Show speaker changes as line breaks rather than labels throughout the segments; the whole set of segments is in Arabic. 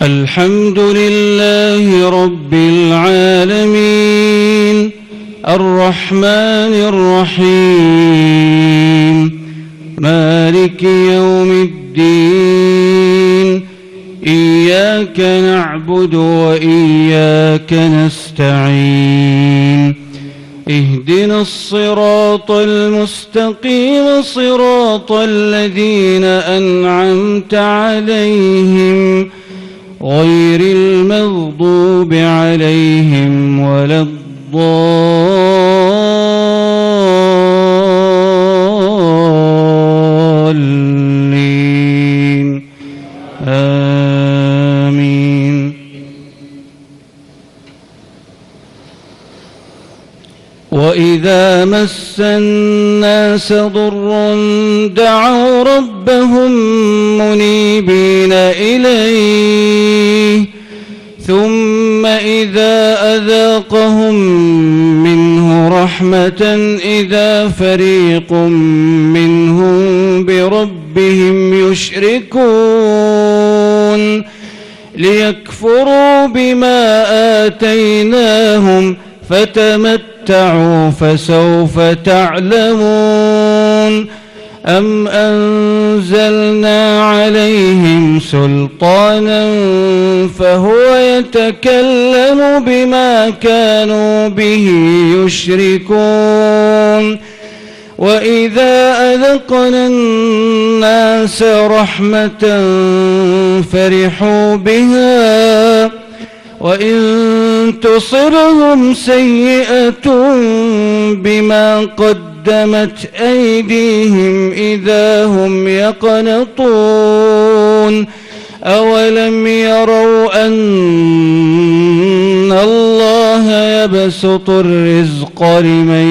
الحمد لله رب العالمين الرحمن الرحيم مالك يوم الدين إياك نعبد وإياك نستعين اهدنا الصراط المستقيم صراط الذين أنعمت عليهم غير المغضوب عليهم ولا الضالين آمين. وإذا مس الناس ضر دعوا ربهم منيبين إليه ثم إذا أذاقهم منه رحمة إذا فريق منهم بربهم يشركون ليكفروا بما آتيناهم فتمتعوا فسوف تعلمون. أم أنزلنا عليهم سلطانا فهو يتكلم بما كانوا به يشركون. وإذا أذقنا الناس رحمة فرحوا بها وإن تصرهم سيئة بما قدمت أيديهم إذا هم يقنطون. أولم يروا أن الله يبسط الرزق لمن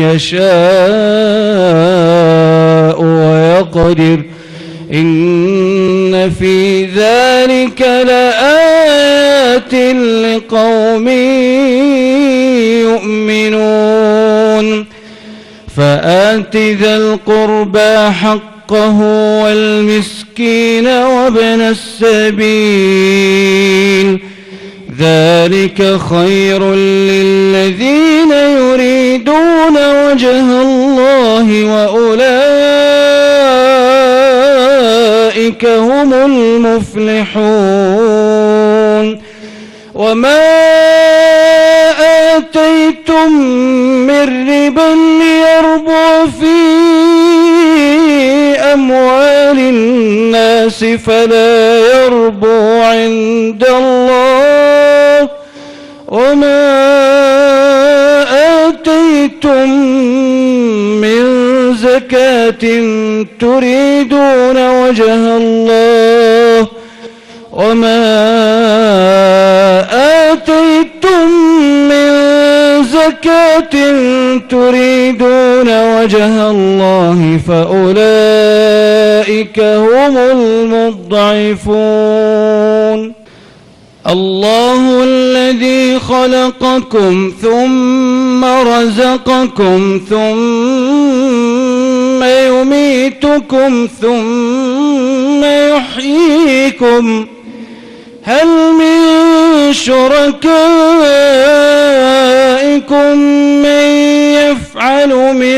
يشاء ويقدر إن في ذلك لآيات لقوم يؤمنون. فآت ذا القربى حقه والمسكين وابن السبيل ذلك خير للذين يريدون وجه الله وأولئك هم المفلحون. وما آتيتم من ربا ليربو في أموال الناس فلا يربو عند الله. وما آتيتم من زكاة تريدون وجه الله فأولئك هم المضعفون. الله الذي خلقكم ثم رزقكم ثم يميتكم ثم يحييكم هل من شركائكم من يفعل من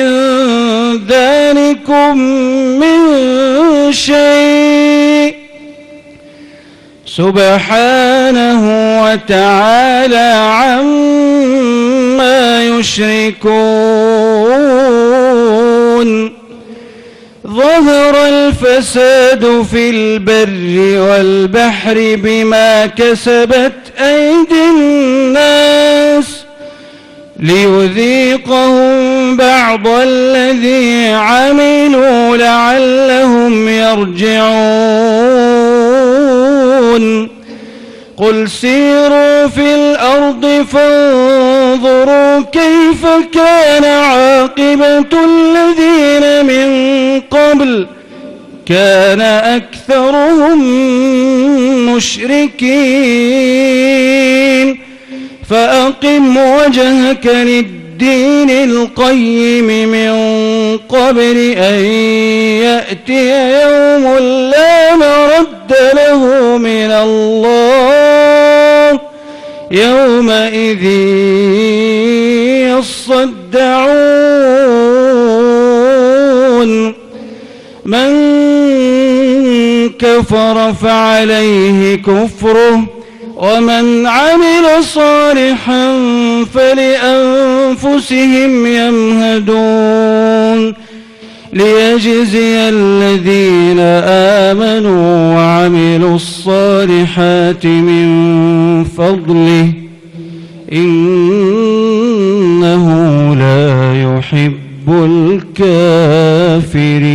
ذلكم من شيء سبحانه وتعالى عما يشركون. ظهر الفساد في البر والبحر بما كسبت أيدي الناس ليذيقهم بعض الذي عملوا لعلهم يرجعون. قل سيروا في الأرض فانظروا كيف كان عاقبة الذين من قبل كان أكثرهم مشركين. فأقم وجهك للدين القيم من قبل أن يأتي يوم لا مرد له من الله يومئذ يصدعون من كفر فعليه كفره ومن عمل صالحا فلأنفسهم يمهدون ليجزي الذين آمنوا وعملوا الصالحات من فضله إنه لا يحب الكافرين.